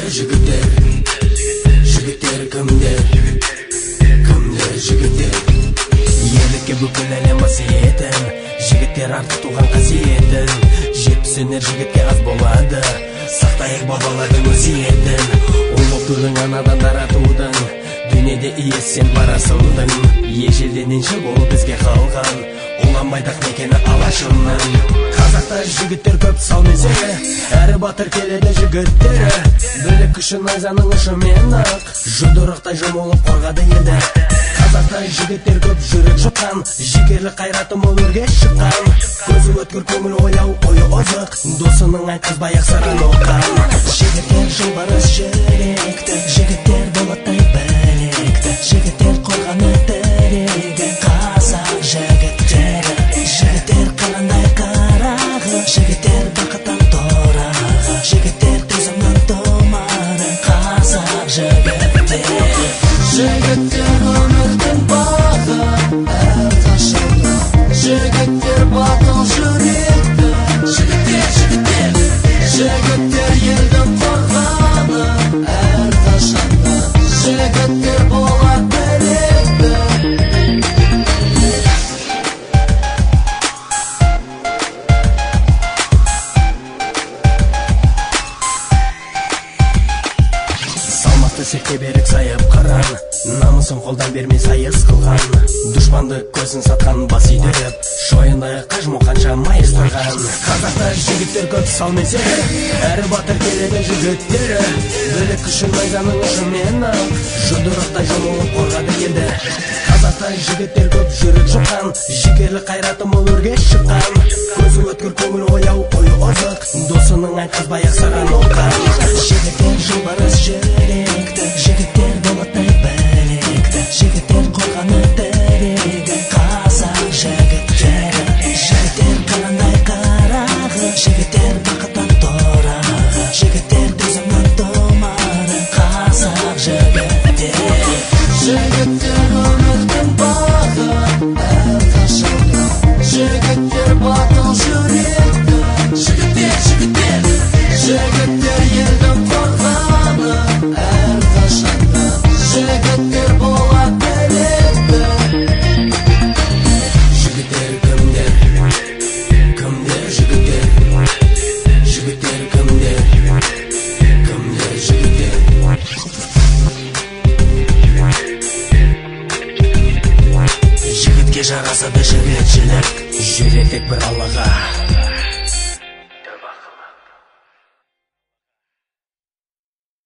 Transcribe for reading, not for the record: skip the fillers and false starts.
жігіттер, жігіттер кімдер жігіттер. Ерлікке бүкіл әлем қасиетін, жігіттер артық туған қасиетін. Жетпісінер жігітке аз болады, сақтайық бабалардың өсиетін. Ұлы тудың анадан таратудың, дүниеде иесі сен барасыңдың. Ежелдененші болып бізге қалған, ұланбайдақ мекені алашымның. Қазақта жігіттер көп салмесеге, әрі батыр келеді жігіттері. Білік күші найзаның ұшымен ақ, жұдырықтай жұмылып қорғады еді. Қазақта жігіттер көп жүрек жұтқан, жігерлі қайраты мол өрге шыққан. Көзі өткір көңіл ойлау ойы озық, досының айтқызбай ақсаран оққан. Жігіттер жолбарыс жүректі, жігіттер болаттай білекті, жігіттер қорғаны тірегі, қазақ жігіттері. Жігіттер қырандай қарағы, жігіттер бақыттан торағы, жігіттер төзімнен томары, қазақ жігіттері. Жігіттер өмірдің бағы әрқашанда, жігіттер батыл жүректі, жігіттер елдің қорғаны әрқашанда, жігіттер бола білекті. Салмақты секте берік сайып қыран, намысын қолдан бермей сайыс қылған. Дұшпанды көзін сатқан бас идіріп, шойындай қажму қанша майыстырған. Қазақта жігіттер көп салмеседі, әрі батыр келеді жігіттері. Білік күші найзаның ұшымен ақ, жұдырықтай жұмылып қорғады еді. Қазақта жігіттер көп жүрек жұтқан, жігерлі қайраты мол өрге шыққан. Көзі өткір көңіл ойлау ойы озық, досының айтқызбай ақсаран оққан. Жігіттер жолбарыс жүректі, жігіттер болаттай білекті, жігіттер қорғаны тірегі, қазақ жігіттері. Жігіттер қырандай қарағы, жігіттер бақыттан торағы, жігіттер төзімнен томары, қазақ жігіттері. Жігіттер өмірдің бағы әрқашанда, жігіттер батыл жүректі, жігіттер елдің қорғаны әрқашанда, жігіттер бола білекті. Жігіттер кімдер жігіттер, жігіттер кімдер жігіттер. Жігітке жарасады жігітшілік, жүреді тек бір Аллаға.